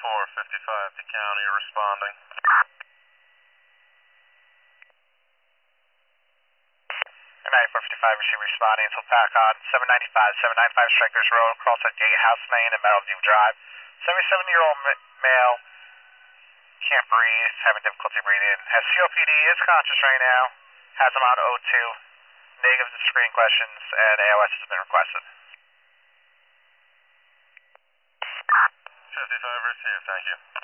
455 to county responding. 9455, machine responding until PACON 795 Strikers Road, cross at Gatehouse Main and Meadowview Drive. 77-year-old male, can't breathe, having difficulty breathing, has COPD, is conscious right now, has him on O2, negative to screening questions, and AOS has been requested. 55 is here, thank you.